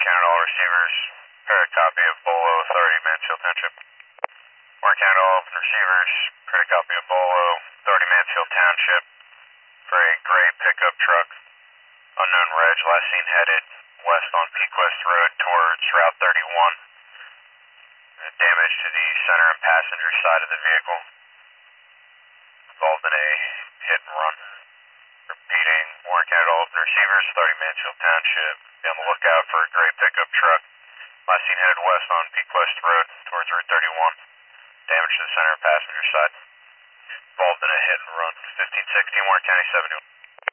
County, all receivers. Heard a copy of Bolo, Authority, Mansfield Township. Warren County, all receivers. Heard a copy of Bolo, Authority, Mansfield Township. For a gray pickup truck. Unknown reg, last seen headed west on Pequest Road towards Route 31. Damage to the center and passenger side of the vehicle. Involved in a hit and run. Repeating, Warren County, all open receivers, 30 Mansfield Township. Be on the lookout for a gray pickup truck. Last seen headed west on Pequest Road towards Route 31. Damage to the center and passenger side. Involved in a hit and run. 1516 Warren County 71.